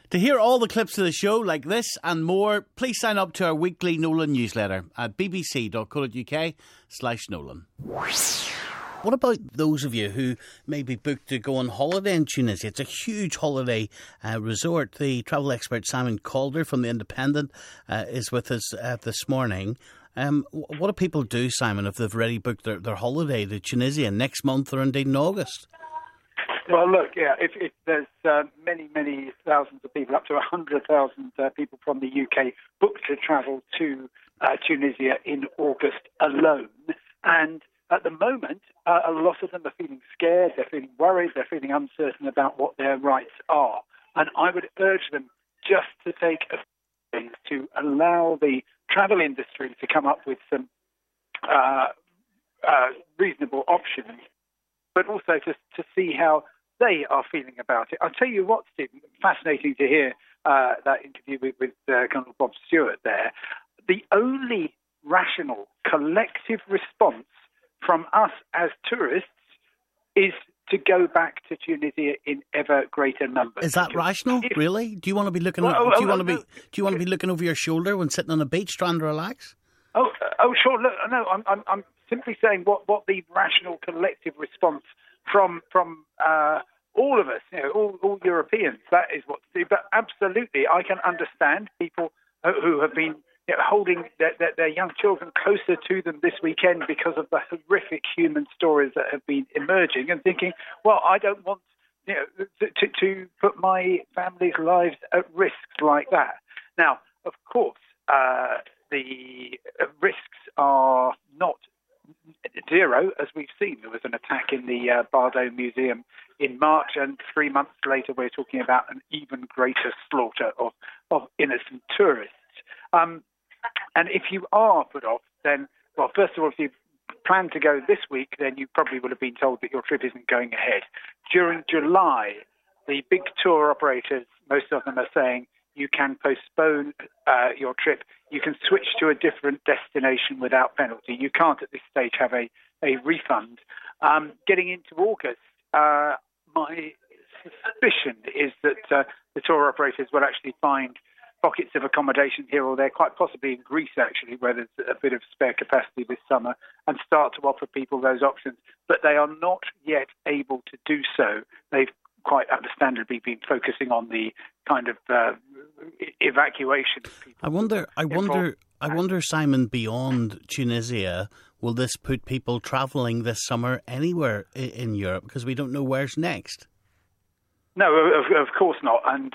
To hear all the clips of the show like this and more, please sign up to our weekly Nolan newsletter at bbc.co.uk/Nolan. What about those of you who may be booked to go on holiday in Tunisia? It's a huge holiday resort. The travel expert Simon Calder from The Independent is with us this morning. What do people do, Simon, if they've already booked their holiday to Tunisia next month or indeed in August? Well, look, if there's many thousands of people, up to 100,000 people from the UK booked to travel to Tunisia in August alone. And at the moment, a lot of them are feeling scared, they're feeling worried, they're feeling uncertain about what their rights are. And I would urge them just to take a few days to allow the travel industry to come up with some reasonable options, but also to see how they are feeling about it. I'll tell you what, Stephen, fascinating to hear that interview with Colonel Bob Stewart there. The only rational collective response from us as tourists is to go back to Tunisia in ever greater numbers. Is that rational? Really? Do you want to be looking? Do you want to be looking over your shoulder when sitting on a beach trying to relax? Oh, sure. Look, no, I'm simply saying what the rational collective response from all of us, all Europeans. That is what to do. But absolutely, I can understand people who have been holding their young children closer to them this weekend because of the horrific human stories that have been emerging, and thinking, well, I don't want to put my family's lives at risk like that. Now, of course, the risks are not zero, as we've seen. There was an attack in the Bardo Museum in March, and 3 months later we're talking about an even greater slaughter of innocent tourists. And if you are put off, then, well, first of all, if you plan to go this week, then you probably would have been told that your trip isn't going ahead. During July, the big tour operators, most of them are saying you can postpone your trip. You can switch to a different destination without penalty. You can't at this stage have a refund. Getting into August, my suspicion is that the tour operators will actually find pockets of accommodation here or there, quite possibly in Greece, actually, where there's a bit of spare capacity this summer, and start to offer people those options. But they are not yet able to do so. They've quite understandably been focusing on the kind of evacuation of people. I wonder, Simon, beyond Tunisia, will this put people travelling this summer anywhere in Europe? Because we don't know where's next. No, of course not. And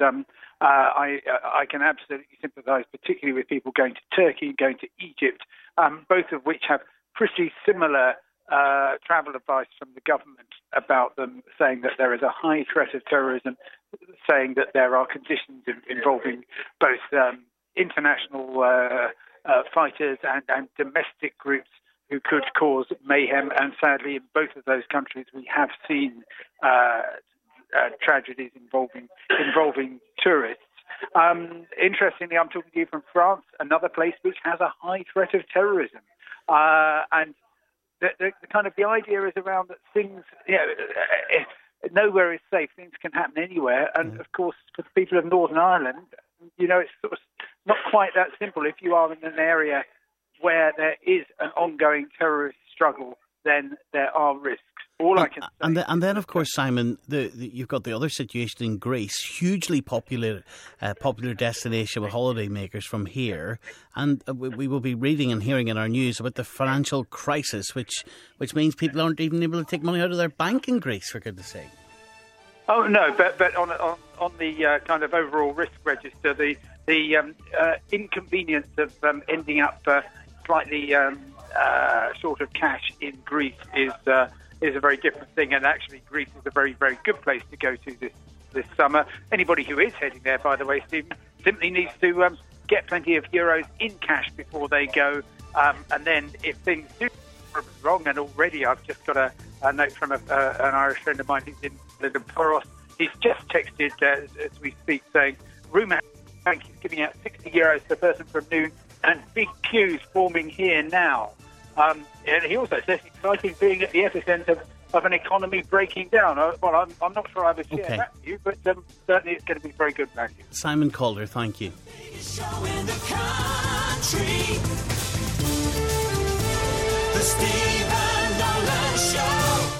I can absolutely sympathise, particularly with people going to Turkey, going to Egypt, both of which have pretty similar travel advice from the government about them, saying that there is a high threat of terrorism, saying that there are conditions involving both international fighters and domestic groups who could cause mayhem. And sadly, in both of those countries, we have seen tragedies involving tourists. Interestingly, I'm talking to you from France, another place which has a high threat of terrorism. And the kind of the idea is around that things, nowhere is safe. Things can happen anywhere. And of course, for the people of Northern Ireland, it's sort of not quite that simple. If you are in an area where there is an ongoing terrorist struggle, then there are risks. All I can say. And then, of course, Simon, you've got the other situation in Greece, hugely popular destination with holidaymakers from here, and we will be reading and hearing in our news about the financial crisis, which means people aren't even able to take money out of their bank in Greece, for goodness sake. Oh no, but on the kind of overall risk register, the inconvenience of ending up slightly short of cash in Greece is a very different thing, and actually Greece is a very, very good place to go to this summer. Anybody who is heading there, by the way, Stephen, simply needs to get plenty of euros in cash before they go, and then if things do go wrong, and already I've just got a note from an Irish friend of mine who's in Poros. He's just texted as we speak saying Rumour Bank is giving out 60 euros per person from noon, and big queues forming here now. And he also says it's exciting being at the epicenter of an economy breaking down. Well, I'm not sure I would share that view, but certainly it's going to be very good value. Simon Calder, thank you. The Steve